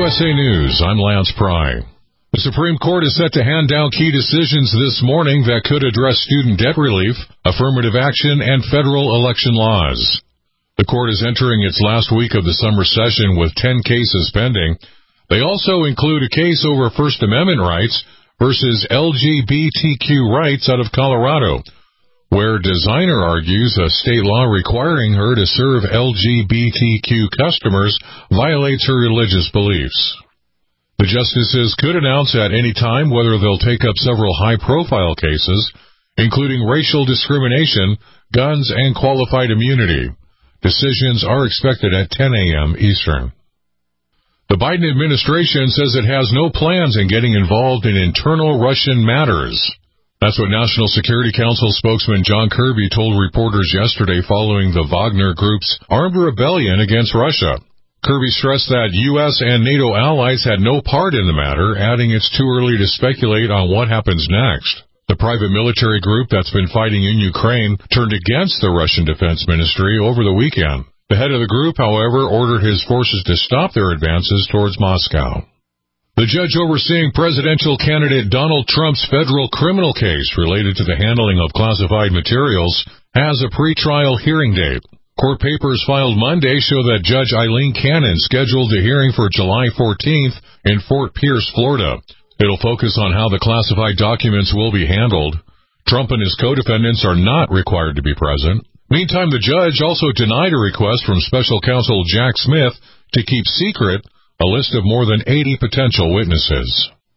USA News, I'm Lance Pry. The Supreme Court is set to hand down key decisions this morning that could address student debt relief, affirmative action, and federal election laws. The court is entering its last week of the summer session with 10 cases pending. They also include a case over First Amendment rights versus LGBTQ rights out of Colorado, where Designer argues a state law requiring her to serve LGBTQ customers violates her religious beliefs. The justices could announce at any time whether they'll take up several high-profile cases, including racial discrimination, guns, and qualified immunity. Decisions are expected at 10 a.m. Eastern. The Biden administration says it has no plans in getting involved in internal Russian matters. That's what National Security Council spokesman John Kirby told reporters yesterday following the Wagner Group's armed rebellion against Russia. Kirby stressed that U.S. and NATO allies had no part in the matter, adding it's too early to speculate on what happens next. The private military group that's been fighting in Ukraine turned against the Russian Defense Ministry over the weekend. The head of the group, however, ordered his forces to stop their advances towards Moscow. The judge overseeing presidential candidate Donald Trump's federal criminal case related to the handling of classified materials has a pretrial hearing date. Court papers filed Monday show that Judge Eileen Cannon scheduled the hearing for July 14th in Fort Pierce, Florida. It'll focus on how the classified documents will be handled. Trump and his co-defendants are not required to be present. Meantime, the judge also denied a request from special counsel Jack Smith to keep secret a list of more than 80 potential witnesses.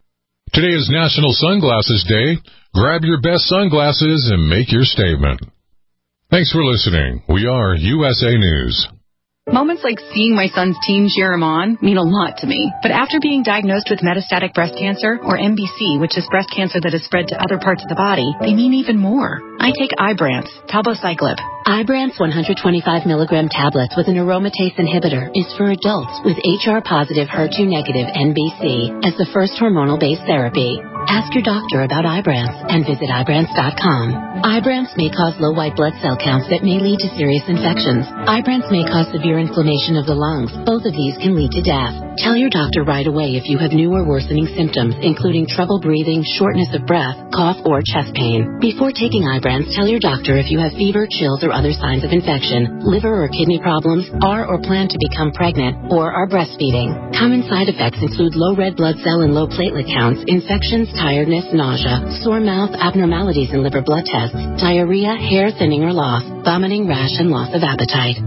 Today is National Sunglasses Day. Grab your best sunglasses and make your statement. Thanks for listening. We are USA News. Moments like seeing my son's team cheer him on mean a lot to me. But after being diagnosed with metastatic breast cancer, or MBC, which is breast cancer that has spread to other parts of the body, they mean even more. I take Ibrance, palbociclib. Ibrance 125 milligram tablets with an aromatase inhibitor is for adults with HR-positive, HER2-negative MBC as the first hormonal-based therapy. Ask your doctor about Ibrance and visit Ibrance.com. Ibrance may cause low white blood cell counts that may lead to serious infections. Ibrance may cause severe inflammation of the lungs. Both of these can lead to death. Tell your doctor right away if you have new or worsening symptoms, including trouble breathing, shortness of breath, cough, or chest pain. Before taking Ibrance, tell your doctor if you have fever, chills, or other signs of infection, liver or kidney problems, are or plan to become pregnant, or are breastfeeding. Common side effects include low red blood cell and low platelet counts, infections, tiredness, nausea, sore mouth, abnormalities in liver blood tests, diarrhea, hair thinning or loss, vomiting, rash, and loss of appetite.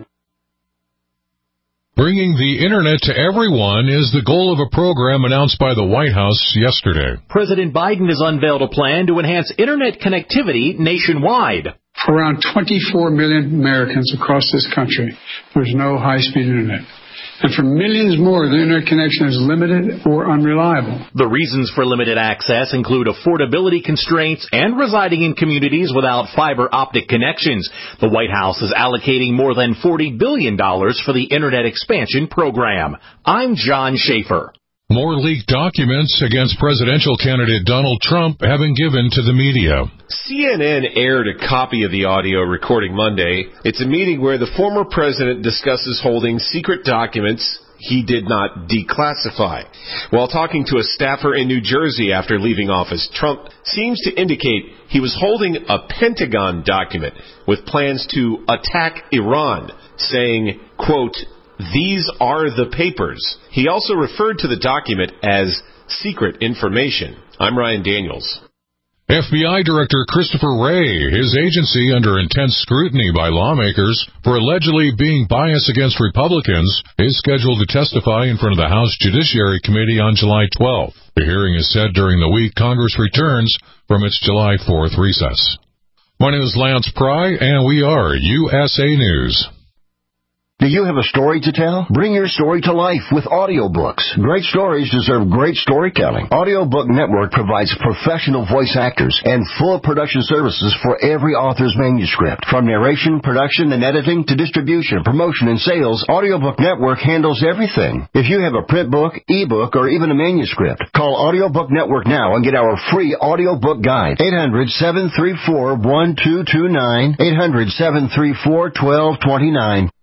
Bringing the Internet to everyone is the goal of a program announced by the White House yesterday. President Biden has unveiled a plan to enhance Internet connectivity nationwide. For around 24 million Americans across this country, there's no high-speed Internet. And for millions more, the Internet connection is limited or unreliable. The reasons for limited access include affordability constraints and residing in communities without fiber optic connections. The White House is allocating more than $40 billion for the Internet expansion program. I'm John Schaefer. More leaked documents against presidential candidate Donald Trump have been given to the media. CNN aired a copy of the audio recording Monday. It's a meeting where the former president discusses holding secret documents he did not declassify. While talking to a staffer in New Jersey after leaving office, Trump seems to indicate he was holding a Pentagon document with plans to attack Iran, saying, quote, "These are the papers." He also referred to the document as secret information. I'm Ryan Daniels. FBI Director Christopher Wray, his agency under intense scrutiny by lawmakers for allegedly being biased against Republicans, is scheduled to testify in front of the House Judiciary Committee on July 12th. The hearing is set during the week Congress returns from its July 4th recess. My name is Lance Pry, and we are USA News. Do you have a story to tell? Bring your story to life with audiobooks. Great stories deserve great storytelling. Audiobook Network provides professional voice actors and full production services for every author's manuscript. From narration, production, and editing to distribution, promotion, and sales, Audiobook Network handles everything. If you have a print book, ebook, or even a manuscript, call Audiobook Network now and get our free audiobook guide. 800-734-1229, 800-734-1229.